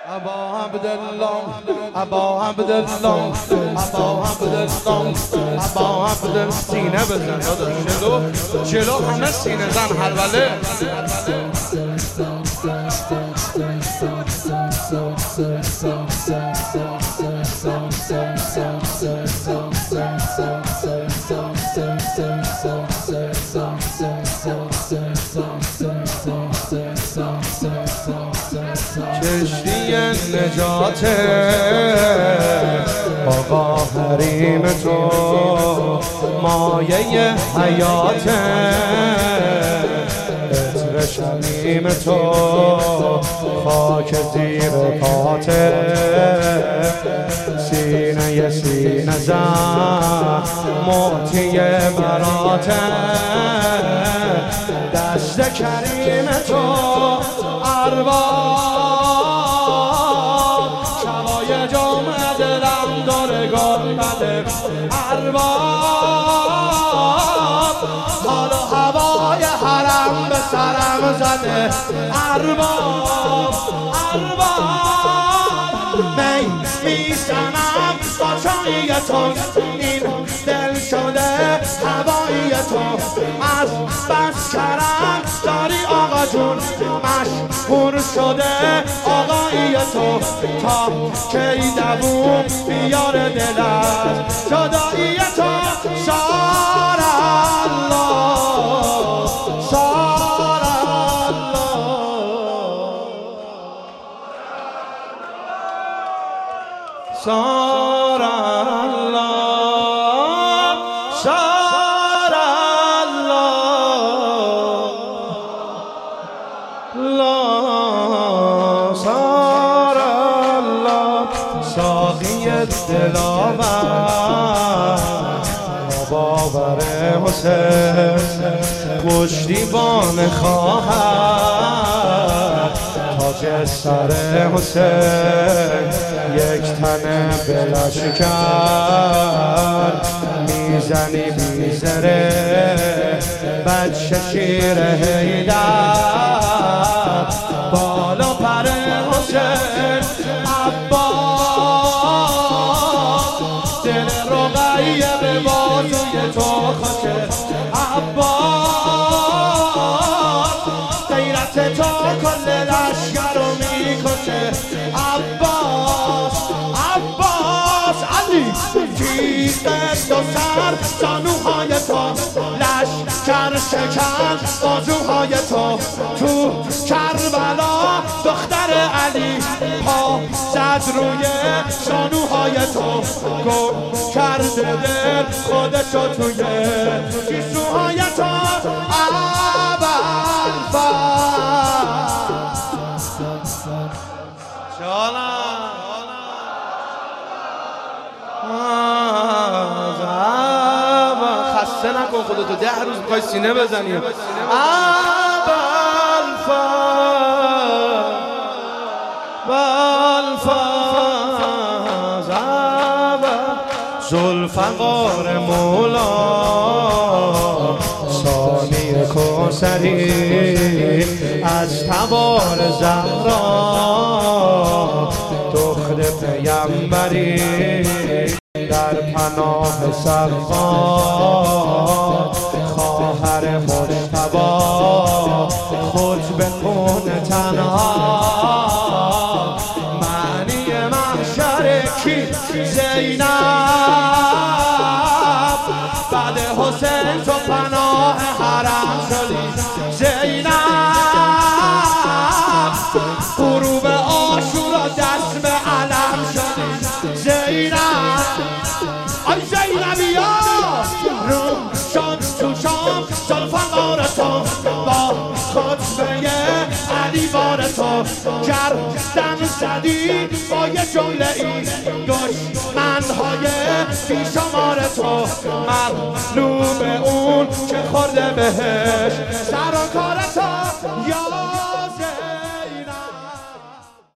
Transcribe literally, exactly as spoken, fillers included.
ابا عبدالله ابا عبدالله ابا عبدالله ابا عبدالله سینه بزن داداش، جلو جلو همه سینه زن حلوله. کشتی نجات آقا حریم تو، مایه حیات عطر شمیم تو، خاک زیر پات، سینه سینه زن معطی برات، دست کریم تو ارباب، شبای جمعه دلم داره گلبده ارباب، حال و هوای حرم به سرم زده ارباب ارباب، می میزنم با چایی تو، این دل شده هوایی تو، از بس کرم داری آقا جون، مشهور شده آقایی تو، تا کی دووم بیار دلت جدایی تو، سار الله سار الله سار الله سار الله سار الله، ساقی دلاور باور حسین، پشتیبان خواهر تاج سر حسین، یک تن بلشکر میزنی میزره بچه شیر حیدر، بالا پر حسین عباس، دل رقیه به بازوی تو خاکه عباس، غیرت تو کل لشکر رو میکشه عباس عباس، علی تیغ دو سر زانوهای تو، لشکر شکن بازوهای تو، تو کربلا دختر علی پا زد روی زانوهای تو، گم کرده دل خودشو توی گیسوهای تو، خسته نکن خودتو، ده روز میخوای سینه بزنی. ذوالفقار مولا ثانی کوثری، از تبار زهرا دختر پیمبری، در پناه صفا خواهر مجتبی، خود بکن تنها، معنی محشر کی زینب، بعد حسین تو پناه حرم شدی زینب، غروب عاشورا دست به علم شدی زینب، آی زینبیا رو شان تو شام ذوالفقار تو، با خطبه علی بار تو، گردن زدی با یه جمله ای دشمنهای بیشمار تو، مغلوب اون که خورده بهش سر و کار تو.